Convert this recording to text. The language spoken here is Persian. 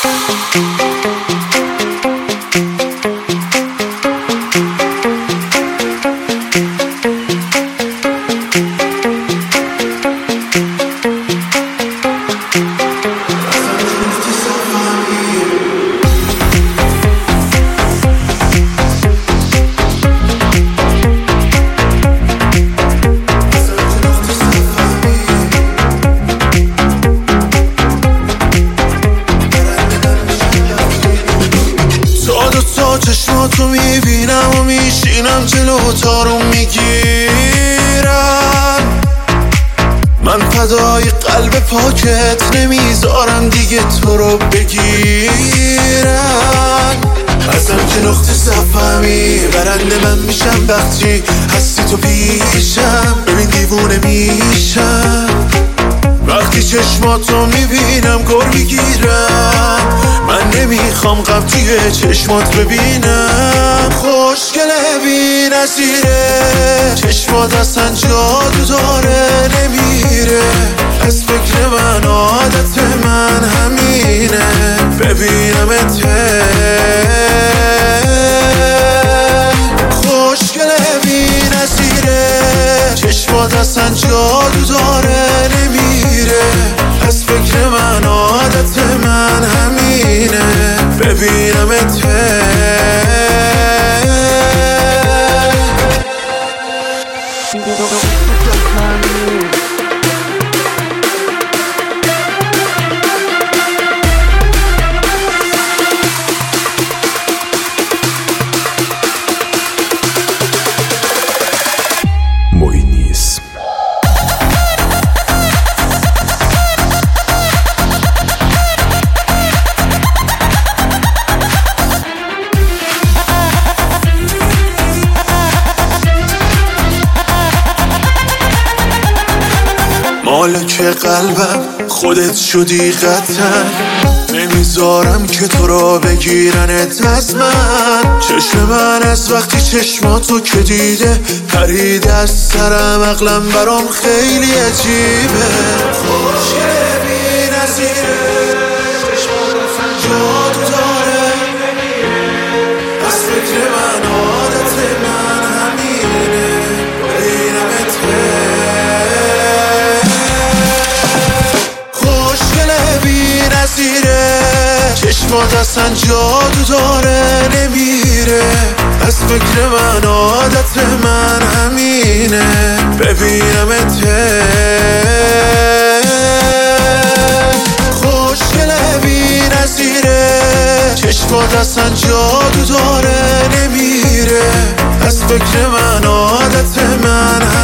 چشماتو میبینم و میشینم جلو تارو میگیرم. من فدای قلب پاکت نمیذارم دیگه تو رو بگیرم. ازم که نقطه صفمی برنده من میشم وقتی هستی تو پیشم. ببین دیوونه میشم وقتی چشماتو میبینم گر میگیرم. من نمیخوام غم توی چشمات ببینم. خوشگله بی نظیره چشمات اصلا جادو داره نمیره. از فکر من عادت من همینه ببینمت. خوشگله بی نظیره چشمات اصلا جادو داره نمیره. از فکر من عادت من همینه ببینمت. مالک قلبم خودت شدی قطعا. نمیذارم که تو را بگیرنت از من. چشم من از وقتی چشماتو که دیده پرید از سرم. عقلم برام خیلی عجیبه. خوشگله بی نظیره چشمات اصلا جادو داره. از فکر من عادت من همینه ببینمت. چشمات اصلا جادو داره نمیره. از فکر من عادت من همینه ببینمت. خوشگله بی نظیره چشمات اصلا جادو داره نمیره. از فکر من عادت من